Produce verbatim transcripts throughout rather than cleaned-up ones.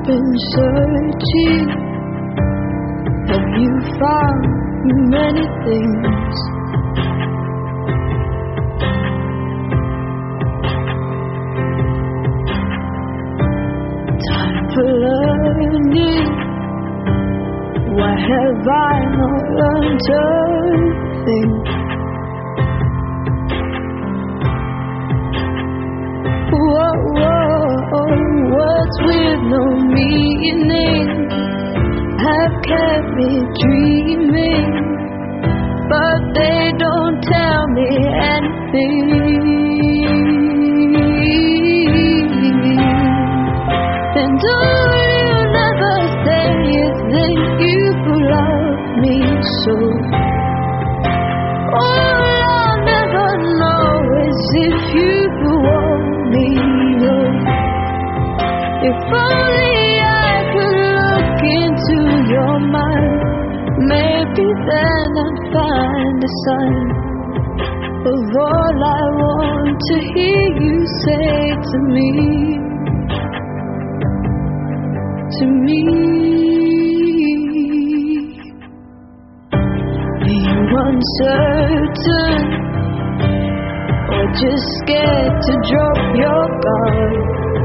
been searching? Have you found many things? Time for learning. Why have I not learned a thing? Whoa, whoa, words with no meaning have kept me dreaming, but they don't tell me anything. And do you never say you think you love me so? All I'll never know is if you want me. Oh, if only I could look into your mind, maybe then I'd find a sign of all I want to hear you say to me, to me. Are you uncertain, or just scared to drop your guard?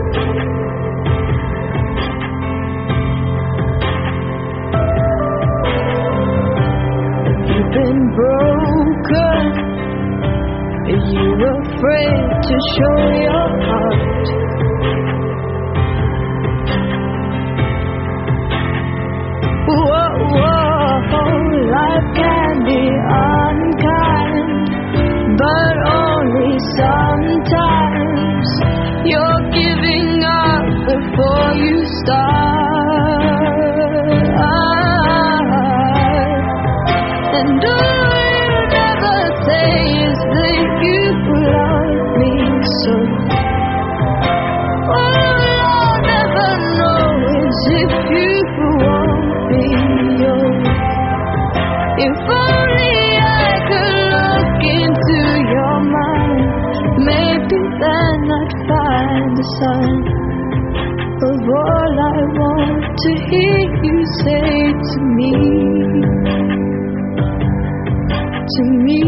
Been broken? Are you afraid to show your heart? Whoa, whoa, life can be unkind, but only sometimes. You're giving up before you start. And do you never say is that you love me so? All I'll never know is if you want me. Oh, if only I could look into your mind, maybe then I'd find a sign of all I want to hear you say to me, to me.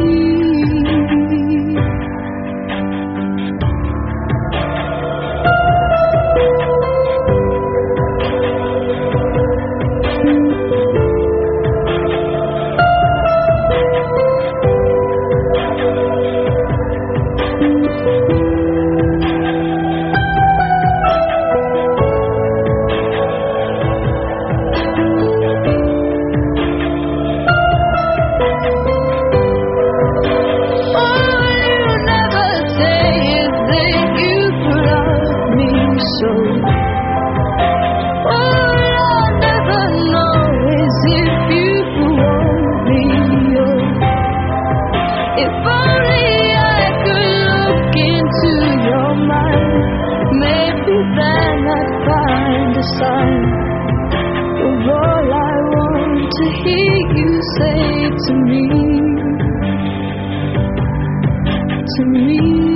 Sign of all I want to hear you say to me, to me.